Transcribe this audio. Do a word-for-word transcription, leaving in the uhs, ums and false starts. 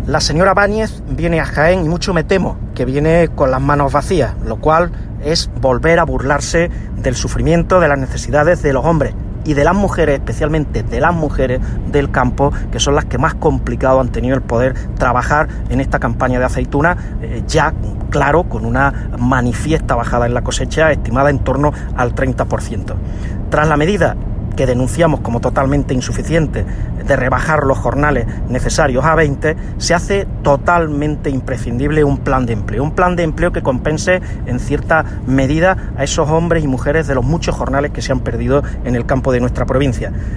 La señora Báñez viene a Jaén y mucho me temo que viene con las manos vacías, lo cual es volver a burlarse del sufrimiento, de las necesidades de los hombres y de las mujeres, especialmente de las mujeres del campo, que son las que más complicado han tenido el poder trabajar en esta campaña de aceituna, eh, ya claro, con una manifiesta bajada en la cosecha estimada en torno al treinta por ciento. Tras la medida que denunciamos como totalmente insuficiente de rebajar los jornales necesarios a veinte, se hace totalmente imprescindible un plan de empleo, un plan de empleo que compense en cierta medida a esos hombres y mujeres de los muchos jornales que se han perdido en el campo de nuestra provincia.